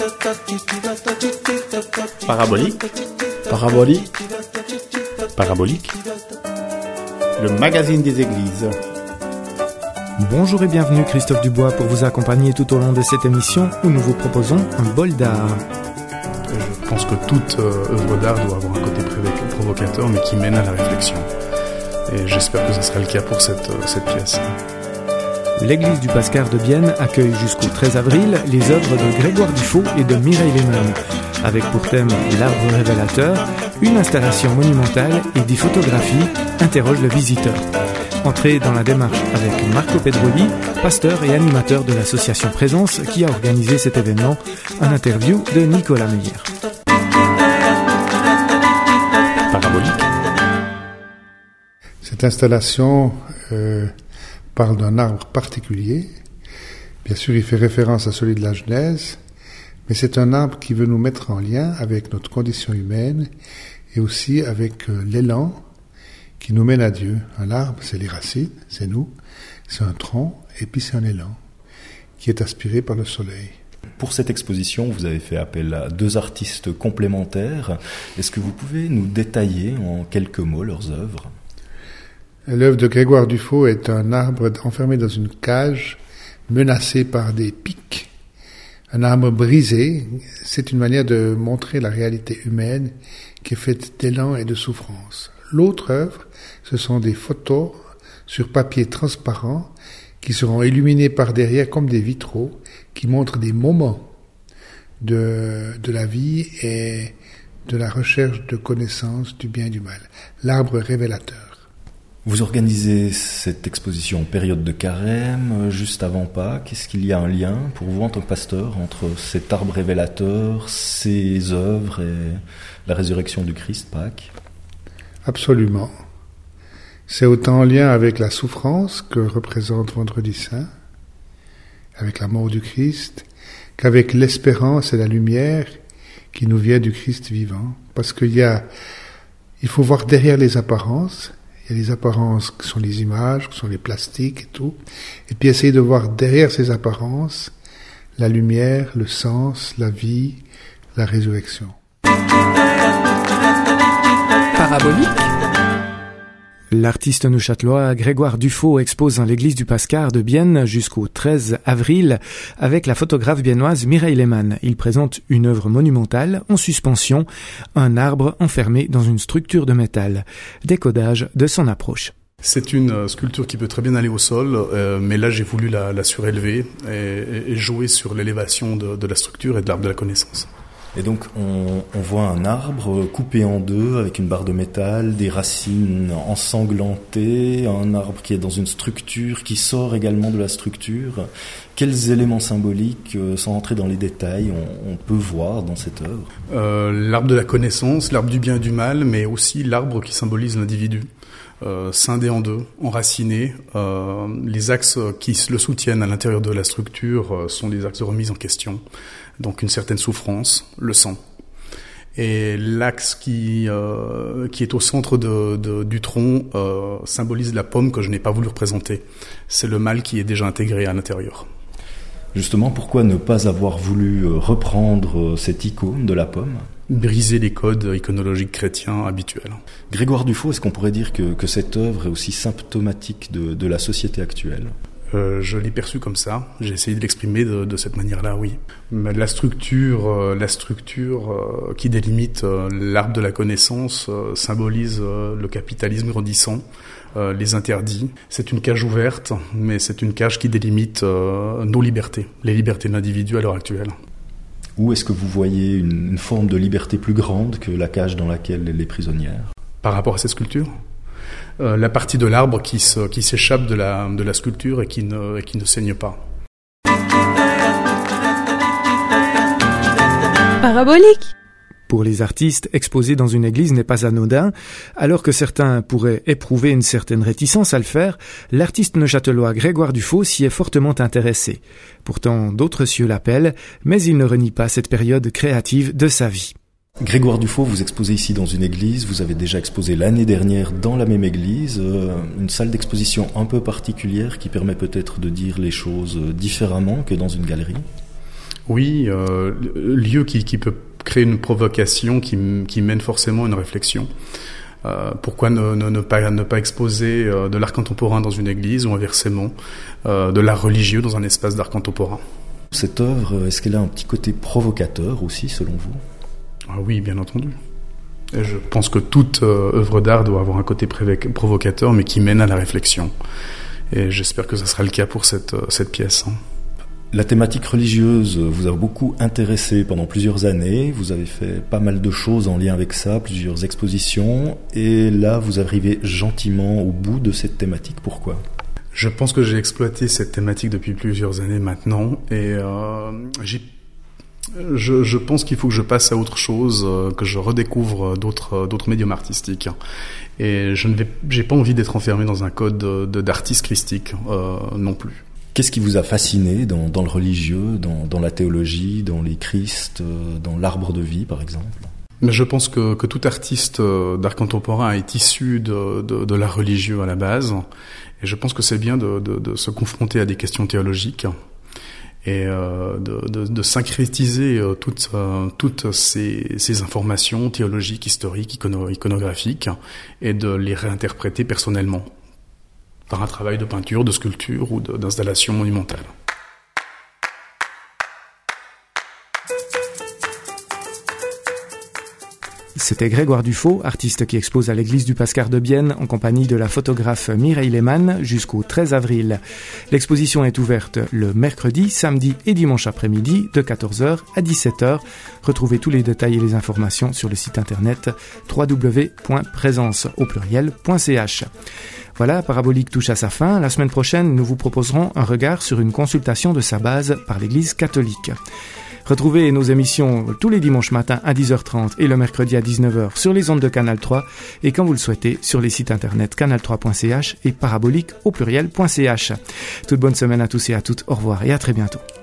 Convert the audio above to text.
Parabolique. Parabolique. Parabolique. Le magazine des églises. Bonjour et bienvenue, Christophe Dubois pour vous accompagner tout au long de cette émission où nous vous proposons un bol d'art. Je pense que toute œuvre d'art doit avoir un côté provocateur mais qui mène à la réflexion. Et j'espère que ce sera le cas pour cette pièce. L'église du Pascar de Bienne accueille jusqu'au 13 avril les œuvres de Grégoire Dufaux et de Mireille Lehmann, avec pour thème l'arbre révélateur, une installation monumentale et des photographies interrogent le visiteur. Entrez dans la démarche avec Marco Pedroli, pasteur et animateur de l'association Présence qui a organisé cet événement, en interview de Nicolas Meyer. Parabolique. Cette installation parle d'un arbre particulier. Bien sûr, il fait référence à celui de la Genèse, mais c'est un arbre qui veut nous mettre en lien avec notre condition humaine et aussi avec l'élan qui nous mène à Dieu. Un arbre, c'est les racines, c'est nous, c'est un tronc, et puis c'est un élan qui est aspiré par le soleil. Pour cette exposition, vous avez fait appel à deux artistes complémentaires. Est-ce que vous pouvez nous détailler en quelques mots leurs œuvres ? L'œuvre de Grégoire Dufaux est un arbre enfermé dans une cage, menacé par des pics. Un arbre brisé, c'est une manière de montrer la réalité humaine qui est faite d'élan et de souffrance. L'autre œuvre, ce sont des photos sur papier transparent qui seront illuminés par derrière comme des vitraux qui montrent des moments de la vie et de la recherche de connaissance du bien et du mal. L'arbre révélateur. Vous organisez cette exposition en période de carême, juste avant Pâques. Est-ce qu'il y a un lien pour vous en tant que pasteur entre cet arbre révélateur, ces œuvres et la résurrection du Christ, Pâques ? Absolument. C'est autant en lien avec la souffrance que représente Vendredi Saint, avec la mort du Christ, qu'avec l'espérance et la lumière qui nous vient du Christ vivant. Parce il faut voir derrière les apparences. Il y a les apparences qui sont les images, qui sont les plastiques et tout. Et puis essayer de voir derrière ces apparences la lumière, le sens, la vie, la résurrection. Parabolique. L'artiste neuchâtelois Grégoire Dufaux expose dans l'église du Pascar de Bienne jusqu'au 13 avril avec la photographe biennoise Mireille Lehmann. Il présente une œuvre monumentale en suspension, un arbre enfermé dans une structure de métal. Décodage de son approche. C'est une sculpture qui peut très bien aller au sol, mais là j'ai voulu la surélever et jouer sur l'élévation de la structure et de l'arbre de la connaissance. Et donc on voit un arbre coupé en deux avec une barre de métal, des racines ensanglantées, un arbre qui est dans une structure, qui sort également de la structure. Quels éléments symboliques, sans entrer dans les détails, on peut voir dans cette œuvre ? L'arbre de la connaissance, l'arbre du bien et du mal, mais aussi l'arbre qui symbolise l'individu. Scindé en deux, enraciné. Les axes qui le soutiennent à l'intérieur de la structure sont des axes de remise en question. Donc une certaine souffrance, le sang. Et l'axe qui est au centre du tronc symbolise la pomme que je n'ai pas voulu représenter. C'est le mal qui est déjà intégré à l'intérieur. Justement, pourquoi ne pas avoir voulu reprendre cette icône de la pomme ? Briser les codes iconologiques chrétiens habituels. Grégoire Dufaux, est-ce qu'on pourrait dire que cette œuvre est aussi symptomatique de la société actuelle ? Je l'ai perçu comme ça. J'ai essayé de l'exprimer de cette manière-là, oui. Mais la structure qui délimite l'arbre de la connaissance symbolise le capitalisme grandissant, les interdits. C'est une cage ouverte, mais c'est une cage qui délimite nos libertés, les libertés de l'individu à l'heure actuelle. Où est-ce que vous voyez une forme de liberté plus grande que la cage dans laquelle elle est prisonnière ? Par rapport à cette sculpture ? La partie de l'arbre qui s'échappe de la sculpture et qui ne saigne pas. Parabolique. Pour les artistes, exposer dans une église n'est pas anodin. Alors que certains pourraient éprouver une certaine réticence à le faire, l'artiste neuchâtelois Grégoire Dufaux s'y est fortement intéressé. Pourtant, d'autres cieux l'appellent, mais il ne renie pas cette période créative de sa vie. Grégoire Dufaux, vous exposez ici dans une église, vous avez déjà exposé l'année dernière dans la même église, une salle d'exposition un peu particulière qui permet peut-être de dire les choses différemment que dans une galerie. Oui, lieu qui peut créer une provocation qui mène forcément à une réflexion. Pourquoi ne pas exposer de l'art contemporain dans une église ou inversement de l'art religieux dans un espace d'art contemporain? Cette œuvre, est-ce qu'elle a un petit côté provocateur aussi, selon vous? Ah oui, bien entendu. Et je pense que toute œuvre d'art doit avoir un côté provocateur, mais qui mène à la réflexion. Et j'espère que ça sera le cas pour cette pièce. La thématique religieuse vous a beaucoup intéressé pendant plusieurs années. Vous avez fait pas mal de choses en lien avec ça, plusieurs expositions. Et là, vous arrivez gentiment au bout de cette thématique. Pourquoi ? Je pense que j'ai exploité cette thématique depuis plusieurs années maintenant. Et je pense qu'il faut que je passe à autre chose, que je redécouvre d'autres médiums artistiques. Et j'ai pas envie d'être enfermé dans un code d'artiste christique non plus. Qu'est-ce qui vous a fasciné dans le religieux, dans la théologie, dans les Christ, dans l'arbre de vie, par exemple ? Mais je pense que tout artiste d'art contemporain est issu de l'art religieux à la base. Et je pense que c'est bien de se confronter à des questions théologiques et de syncrétiser toutes ces informations théologiques, historiques, iconographiques, et de les réinterpréter personnellement par un travail de peinture, de sculpture ou d'installation monumentale. C'était Grégoire Dufaux, artiste qui expose à l'église du Pascar de Bienne en compagnie de la photographe Mireille Lehmann jusqu'au 13 avril. L'exposition est ouverte le mercredi, samedi et dimanche après-midi de 14h à 17h. Retrouvez tous les détails et les informations sur le site internet www.présence.ch. Voilà, Parabolique touche à sa fin. La semaine prochaine, nous vous proposerons un regard sur une consultation de sa base par l'Église catholique. Retrouvez nos émissions tous les dimanches matins à 10h30 et le mercredi à 19h sur les ondes de Canal 3 et quand vous le souhaitez sur les sites internet canal3.ch et parabolique au pluriel.ch. Toute bonne semaine à tous et à toutes. Au revoir et à très bientôt.